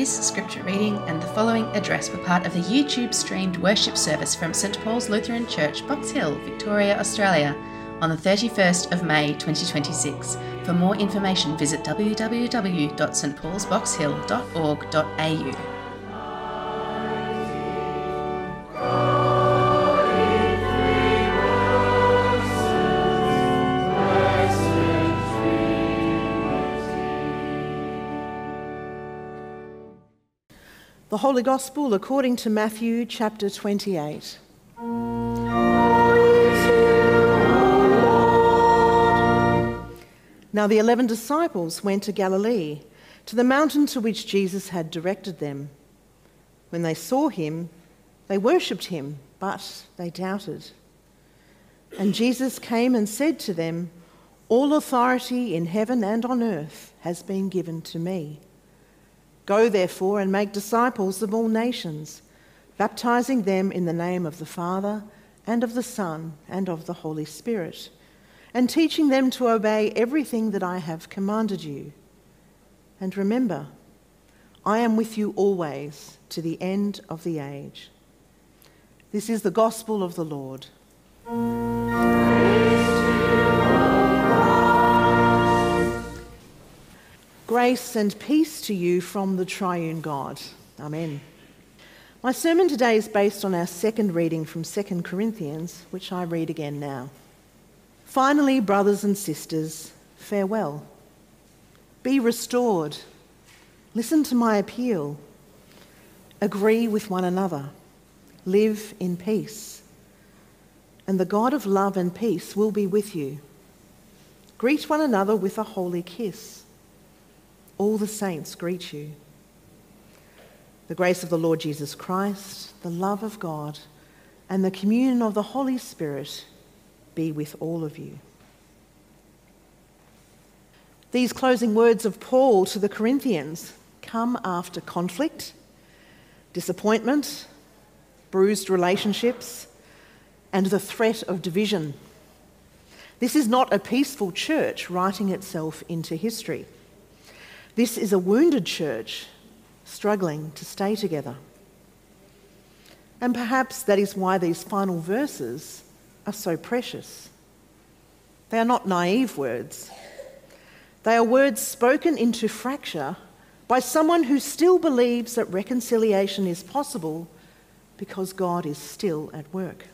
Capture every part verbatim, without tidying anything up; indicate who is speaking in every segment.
Speaker 1: This scripture reading and the following address were part of the YouTube streamed worship service from St Paul's Lutheran Church, Box Hill, Victoria, Australia, on the thirty-first of May twenty twenty-six. For more information, visit w w w dot st pauls box hill dot org dot a u.
Speaker 2: The Holy Gospel according to Matthew chapter twenty-eight. Now the eleven disciples went to Galilee, to the mountain to which Jesus had directed them. When they saw him, they worshipped him, but they doubted. And Jesus came and said to them, "All authority in heaven and on earth has been given to me. Go therefore and make disciples of all nations, baptizing them in the name of the Father and of the Son and of the Holy Spirit, and teaching them to obey everything that I have commanded you. And remember, I am with you always to the end of the age." This is the gospel of the Lord. Grace and peace to you from the triune God. Amen. My sermon today is based on our second reading from Second Corinthians, which I read again now. Finally, brothers and sisters, farewell. Be restored. Listen to my appeal. Agree with one another. Live in peace. And the God of love and peace will be with you. Greet one another with a holy kiss. All the saints greet you. The grace of the Lord Jesus Christ, the love of God, and the communion of the Holy Spirit be with all of you. These closing words of Paul to the Corinthians come after conflict, disappointment, bruised relationships, and the threat of division. This is not a peaceful church writing itself into history. This is a wounded church struggling to stay together. And perhaps that is why these final verses are so precious. They are not naive words. They are words spoken into fracture by someone who still believes that reconciliation is possible because God is still at work.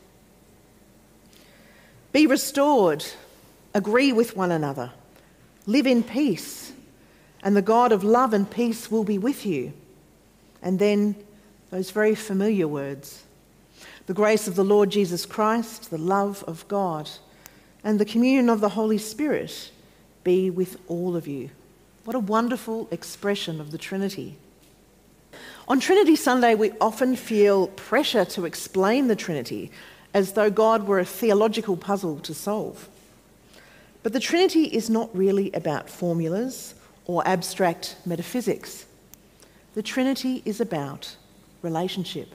Speaker 2: Be restored, agree with one another, live in peace, and the God of love and peace will be with you. And then those very familiar words, the grace of the Lord Jesus Christ, the love of God, and the communion of the Holy Spirit be with all of you. What a wonderful expression of the Trinity. On Trinity Sunday, we often feel pressure to explain the Trinity as though God were a theological puzzle to solve. But the Trinity is not really about formulas or abstract metaphysics. The Trinity is about relationship.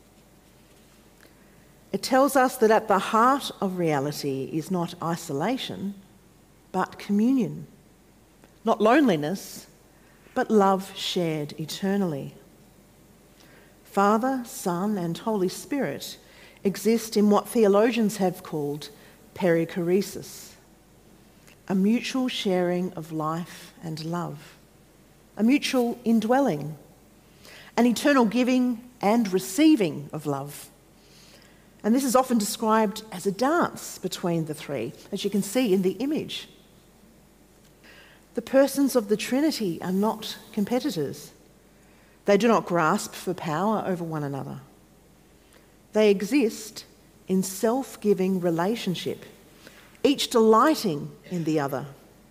Speaker 2: It tells us that at the heart of reality is not isolation, but communion. Not loneliness, but love shared eternally. Father, Son, and Holy Spirit exist in what theologians have called perichoresis, a mutual sharing of life and love, a mutual indwelling, an eternal giving and receiving of love. And this is often described as a dance between the three, as you can see in the image. The persons of the Trinity are not competitors. They do not grasp for power over one another. They exist in self-giving relationship, each delighting in the other.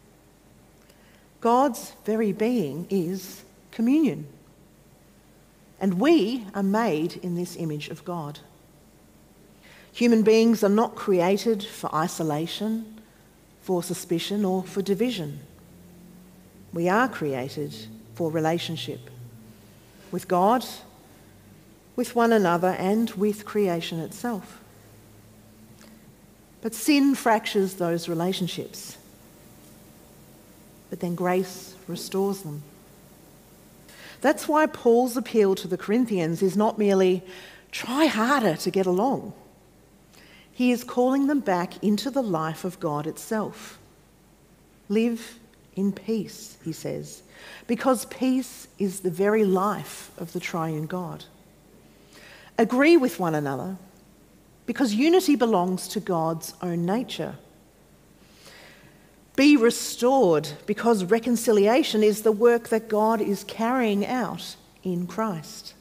Speaker 2: God's very being is communion, and we are made in this image of God. Human beings are not created for isolation, for suspicion, or for division. We are created for relationship with God, with one another, and with creation itself. But sin fractures those relationships. But then grace restores them. That's why Paul's appeal to the Corinthians is not merely try harder to get along. He is calling them back into the life of God itself. Live in peace, he says, because peace is the very life of the triune God. Agree with one another, because unity belongs to God's own nature. Be restored, because reconciliation is the work that God is carrying out in Christ.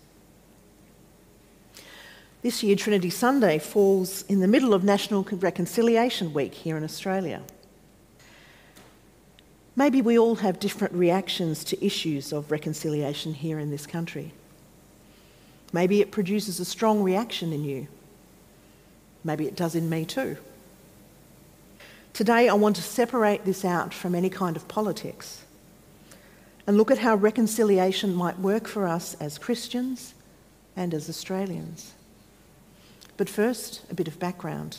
Speaker 2: This year, Trinity Sunday falls in the middle of National Reconciliation Week here in Australia. Maybe we all have different reactions to issues of reconciliation here in this country. Maybe it produces a strong reaction in you. Maybe it does in me too. Today I want to separate this out from any kind of politics and look at how reconciliation might work for us as Christians and as Australians. But first, a bit of background.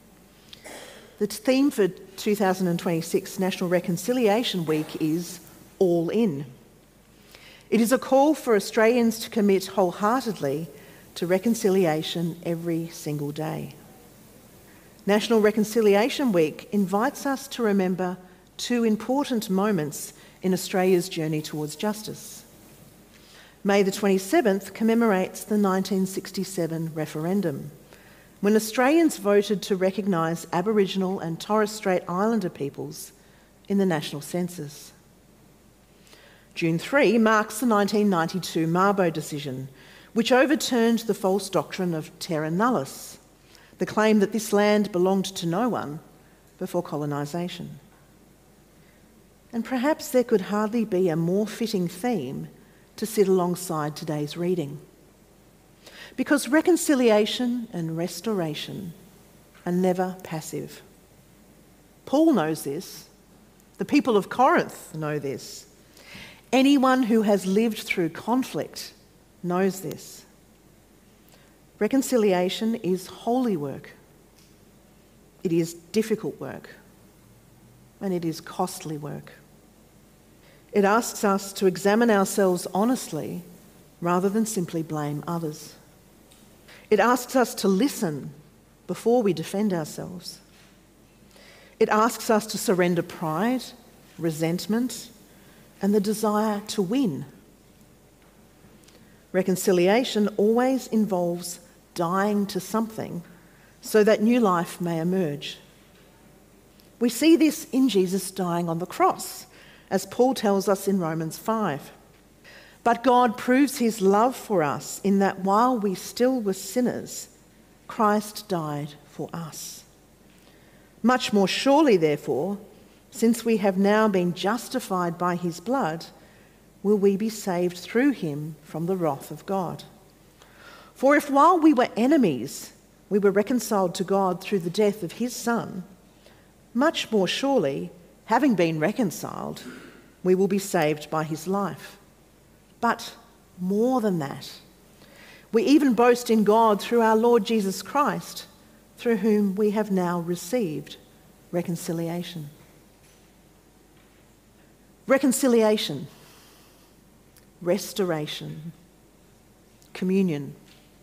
Speaker 2: The theme for two thousand twenty-six National Reconciliation Week is All In. It is a call for Australians to commit wholeheartedly to reconciliation every single day. National Reconciliation Week invites us to remember two important moments in Australia's journey towards justice. May the twenty-seventh commemorates the nineteen sixty-seven referendum, when Australians voted to recognise Aboriginal and Torres Strait Islander peoples in the national census. June third marks the nineteen ninety-two Mabo decision, which overturned the false doctrine of terra nullius, the claim that this land belonged to no one before colonisation. And perhaps there could hardly be a more fitting theme to sit alongside today's reading. Because reconciliation and restoration are never passive. Paul knows this. The people of Corinth know this. Anyone who has lived through conflict knows this. Reconciliation is holy work. It is difficult work. And it is costly work. It asks us to examine ourselves honestly rather than simply blame others. It asks us to listen before we defend ourselves. It asks us to surrender pride, resentment, and the desire to win. Reconciliation always involves dying to something so that new life may emerge. We see this in Jesus dying on the cross, as Paul tells us in Romans five. But God proves his love for us in that while we still were sinners, Christ died for us. Much more surely, therefore, since we have now been justified by his blood, will we be saved through him from the wrath of God. For if while we were enemies, we were reconciled to God through the death of his Son, much more surely, having been reconciled, we will be saved by his life. But more than that, we even boast in God through our Lord Jesus Christ, through whom we have now received reconciliation. Reconciliation, restoration, communion.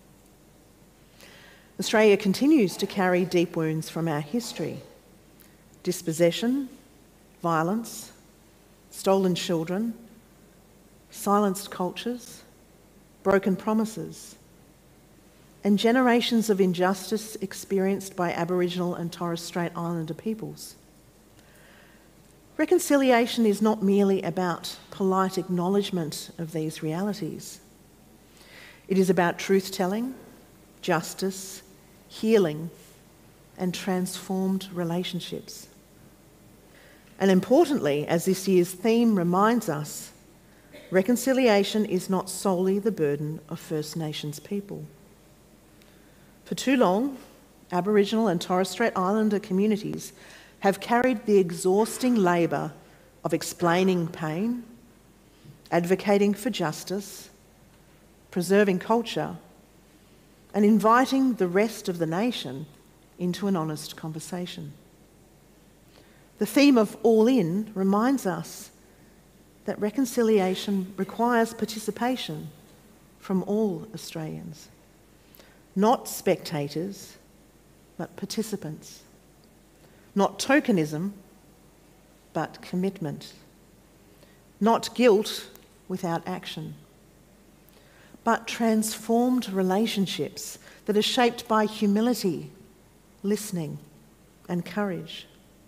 Speaker 2: Australia continues to carry deep wounds from our history. Dispossession, violence, stolen children, silenced cultures, broken promises, and generations of injustice experienced by Aboriginal and Torres Strait Islander peoples. Reconciliation is not merely about polite acknowledgement of these realities. It is about truth-telling, justice, healing, and transformed relationships. And importantly, as this year's theme reminds us, reconciliation is not solely the burden of First Nations people. For too long, Aboriginal and Torres Strait Islander communities have carried the exhausting labour of explaining pain, advocating for justice, preserving culture, and inviting the rest of the nation into an honest conversation. The theme of All In reminds us that reconciliation requires participation from all Australians. Not spectators, but participants. Not tokenism, but commitment. Not guilt without action, but transformed relationships that are shaped by humility, listening, and courage.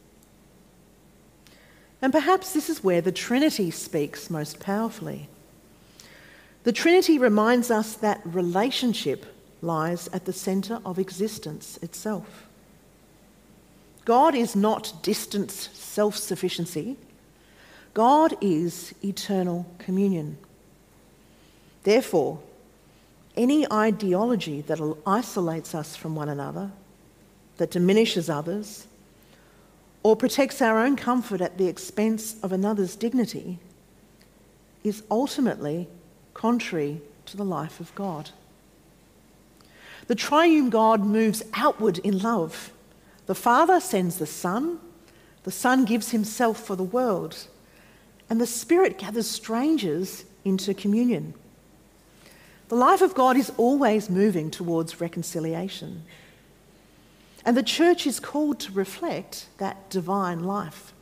Speaker 2: And perhaps this is where the Trinity speaks most powerfully. The Trinity reminds us that relationship lies at the centre of existence itself. God is not distant self-sufficiency. God is eternal communion. Therefore, any ideology that isolates us from one another, that diminishes others, or protects our own comfort at the expense of another's dignity, is ultimately contrary to the life of God. The triune God moves outward in love. The Father sends the Son, the Son gives himself for the world, and the Spirit gathers strangers into communion. The life of God is always moving towards reconciliation. And the church is called to reflect that divine life.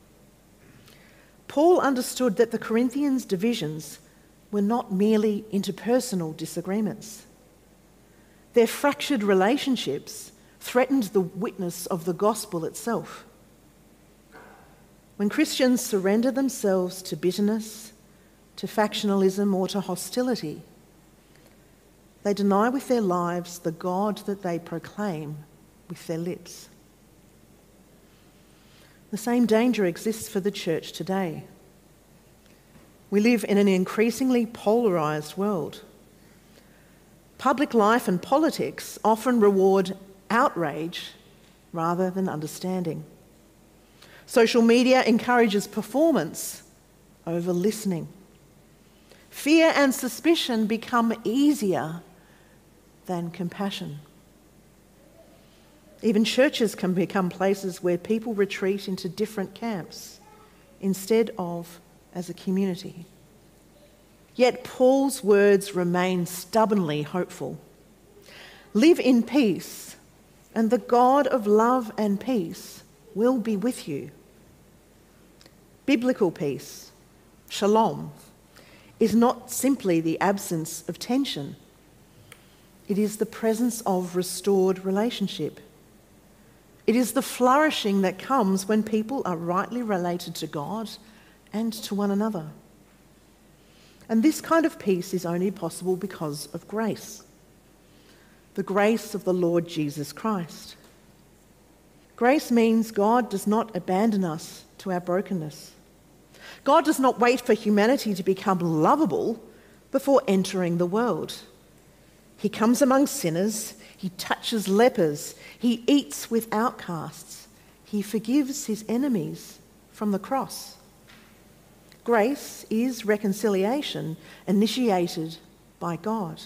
Speaker 2: Paul understood that the Corinthians' divisions were not merely interpersonal disagreements. Their fractured relationships threatened the witness of the gospel itself. When Christians surrender themselves to bitterness, to factionalism, or to hostility, they deny with their lives the God that they proclaim with their lips. The same danger exists for the church today. We live in an increasingly polarised world. Public life and politics often reward outrage rather than understanding. Social media encourages performance over listening. Fear and suspicion become easier than compassion. Even churches can become places where people retreat into different camps instead of as a community. Yet Paul's words remain stubbornly hopeful. Live in peace, and the God of love and peace will be with you. Biblical peace, shalom, is not simply the absence of tension. It is the presence of restored relationship. It is the flourishing that comes when people are rightly related to God and to one another. And this kind of peace is only possible because of grace. The grace of the Lord Jesus Christ. Grace means God does not abandon us to our brokenness. God does not wait for humanity to become lovable before entering the world. He comes among sinners, he touches lepers, he eats with outcasts, he forgives his enemies from the cross. Grace is reconciliation initiated by God.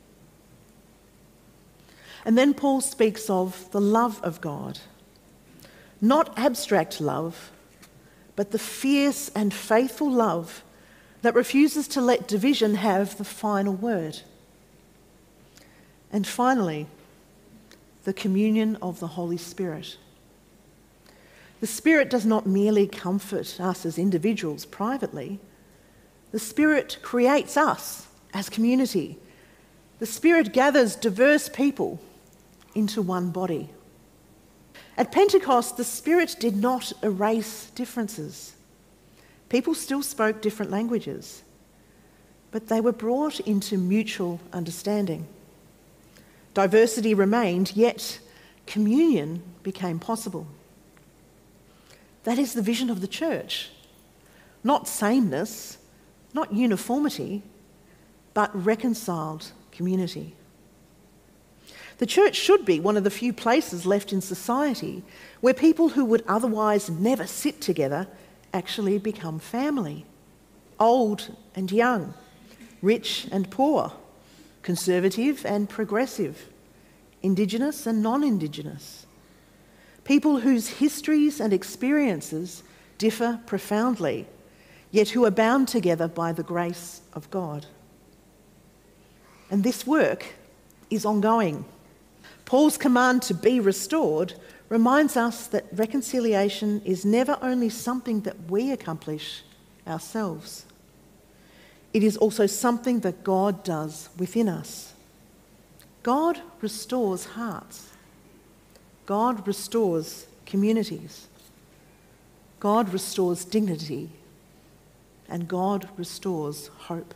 Speaker 2: And then Paul speaks of the love of God. Not abstract love, but the fierce and faithful love that refuses to let division have the final word. And finally, the communion of the Holy Spirit. The Spirit does not merely comfort us as individuals privately. The Spirit creates us as community. The Spirit gathers diverse people into one body. At Pentecost, the Spirit did not erase differences. People still spoke different languages, but they were brought into mutual understanding. Diversity remained, yet communion became possible. That is the vision of the church. Not sameness, not uniformity, but reconciled community. The church should be one of the few places left in society where people who would otherwise never sit together actually become family. Old and young, rich and poor, conservative and progressive, Indigenous and non-Indigenous. People whose histories and experiences differ profoundly, yet who are bound together by the grace of God. And this work is ongoing. Paul's command to be restored reminds us that reconciliation is never only something that we accomplish ourselves. It is also something that God does within us. God restores hearts. God restores communities. God restores dignity. And God restores hope.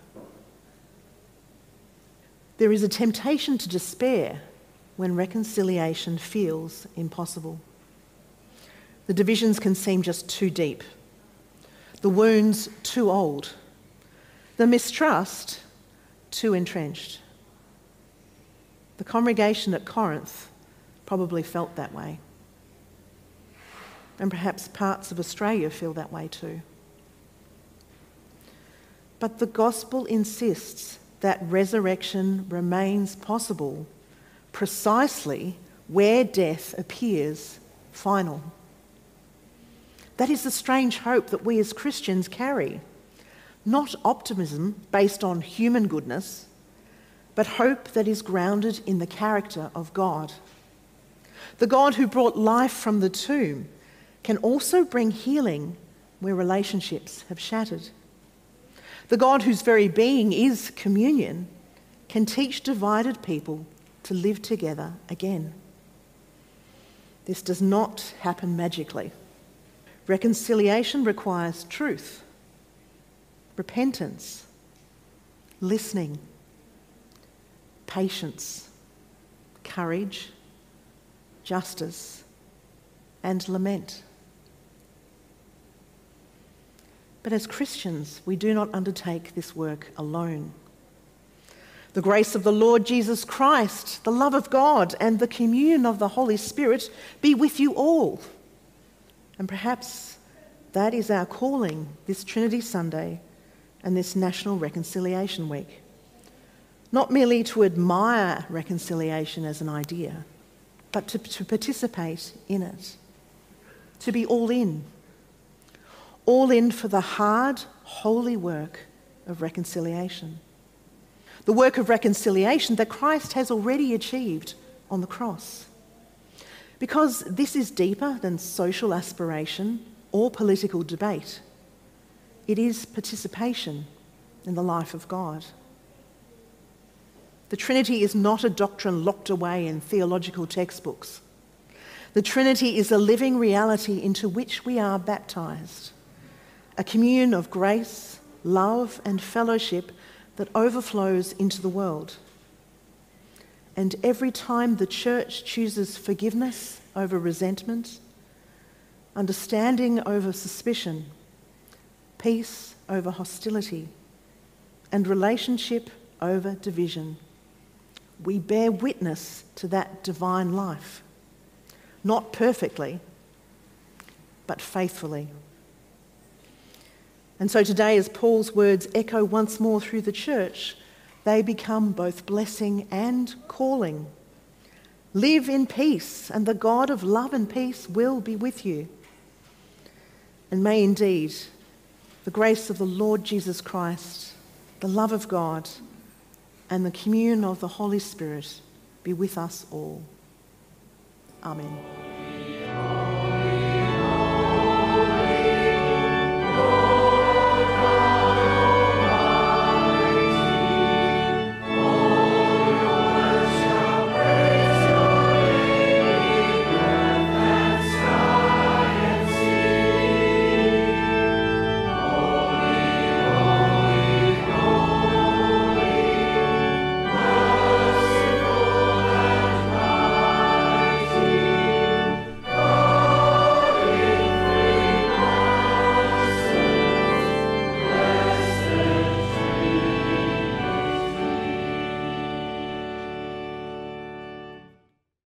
Speaker 2: There is a temptation to despair when reconciliation feels impossible. The divisions can seem just too deep, the wounds too old, the mistrust too entrenched. The congregation at Corinth probably felt that way. And perhaps parts of Australia feel that way too. But the gospel insists that resurrection remains possible precisely where death appears final. That is the strange hope that we as Christians carry. Not optimism based on human goodness, but hope that is grounded in the character of God. The God who brought life from the tomb can also bring healing where relationships have shattered. The God whose very being is communion can teach divided people to live together again. This does not happen magically. Reconciliation requires truth, repentance, listening, patience, courage, justice, and lament. But as Christians, we do not undertake this work alone. The grace of the Lord Jesus Christ, the love of God, and the communion of the Holy Spirit be with you all. And perhaps that is our calling this Trinity Sunday and this National Reconciliation Week. Not merely to admire reconciliation as an idea, but to, to participate in it, to be all in. All in for the hard, holy work of reconciliation. The work of reconciliation that Christ has already achieved on the cross. Because this is deeper than social aspiration or political debate. It is participation in the life of God. The Trinity is not a doctrine locked away in theological textbooks. The Trinity is a living reality into which we are baptised. A communion of grace, love, and fellowship that overflows into the world. And every time the church chooses forgiveness over resentment, understanding over suspicion, peace over hostility, and relationship over division, we bear witness to that divine life. Not perfectly, but faithfully. And so today, as Paul's words echo once more through the church, they become both blessing and calling. Live in peace, and the God of love and peace will be with you. And may indeed the grace of the Lord Jesus Christ, the love of God, and the communion of the Holy Spirit be with us all. Amen.